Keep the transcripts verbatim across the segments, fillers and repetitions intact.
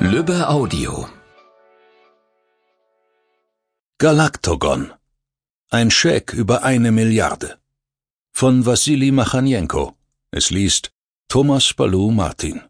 Lübbe Audio. Galaktogon. Ein Scheck über eine Milliarde. Von Wassili Machanjenko. Es liest Thomas Balou Martin.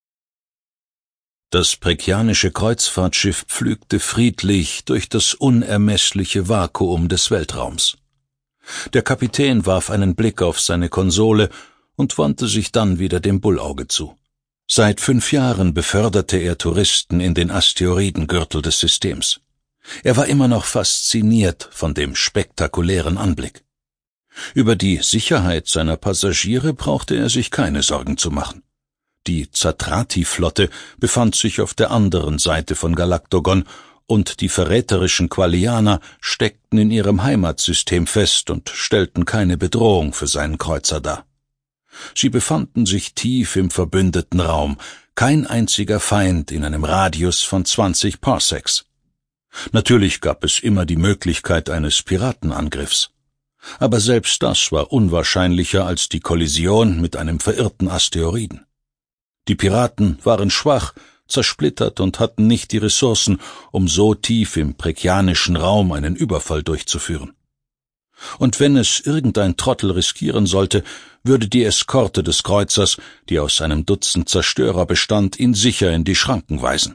Das Prekianische Kreuzfahrtschiff pflügte friedlich durch das unermessliche Vakuum des Weltraums. Der Kapitän warf einen Blick auf seine Konsole und wandte sich dann wieder dem Bullauge zu. Seit fünf Jahren beförderte er Touristen in den Asteroidengürtel des Systems. Er war immer noch fasziniert von dem spektakulären Anblick. Über die Sicherheit seiner Passagiere brauchte er sich keine Sorgen zu machen. Die Zatrati-Flotte befand sich auf der anderen Seite von Galaktogon, und die verräterischen Qualianer steckten in ihrem Heimatsystem fest und stellten keine Bedrohung für seinen Kreuzer dar. Sie befanden sich tief im verbündeten Raum, kein einziger Feind in einem Radius von zwanzig Parsecs. Natürlich gab es immer die Möglichkeit eines Piratenangriffs. Aber selbst das war unwahrscheinlicher als die Kollision mit einem verirrten Asteroiden. Die Piraten waren schwach, zersplittert und hatten nicht die Ressourcen, um so tief im prekianischen Raum einen Überfall durchzuführen. Und wenn es irgendein Trottel riskieren sollte, würde die Eskorte des Kreuzers, die aus einem Dutzend Zerstörer bestand, ihn sicher in die Schranken weisen.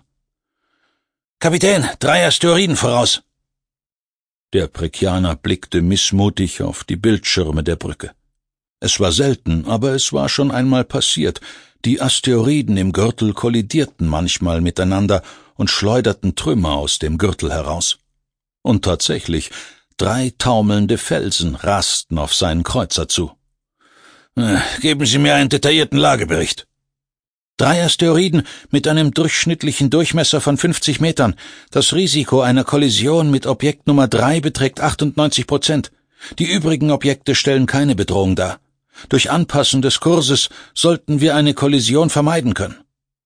»Kapitän, drei Asteroiden voraus!« Der Prekianer blickte missmutig auf die Bildschirme der Brücke. Es war selten, aber es war schon einmal passiert. Die Asteroiden im Gürtel kollidierten manchmal miteinander und schleuderten Trümmer aus dem Gürtel heraus. Und tatsächlich, drei taumelnde Felsen rasten auf seinen Kreuzer zu. Äh, »Geben Sie mir einen detaillierten Lagebericht.« »Drei Asteroiden mit einem durchschnittlichen Durchmesser von fünfzig Metern. Das Risiko einer Kollision mit Objekt Nummer drei beträgt achtundneunzig Prozent. Die übrigen Objekte stellen keine Bedrohung dar. Durch Anpassen des Kurses sollten wir eine Kollision vermeiden können.«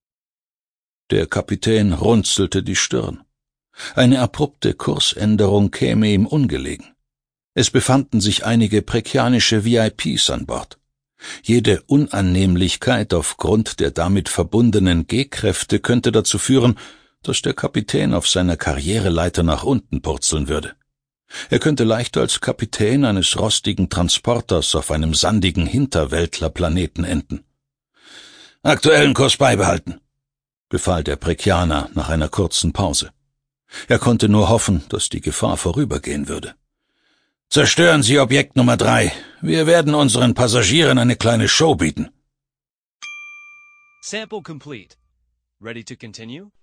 Der Kapitän runzelte die Stirn. Eine abrupte Kursänderung käme ihm ungelegen. Es befanden sich einige prekianische V I Ps an Bord. Jede Unannehmlichkeit aufgrund der damit verbundenen G-Kräfte könnte dazu führen, dass der Kapitän auf seiner Karriereleiter nach unten purzeln würde. Er könnte leicht als Kapitän eines rostigen Transporters auf einem sandigen Hinterwäldlerplaneten enden. »Aktuellen Kurs beibehalten«, befahl der Prekianer nach einer kurzen Pause. Er konnte nur hoffen, dass die Gefahr vorübergehen würde. »Zerstören Sie Objekt Nummer drei. Wir werden unseren Passagieren eine kleine Show bieten.« Sample complete. Ready to continue?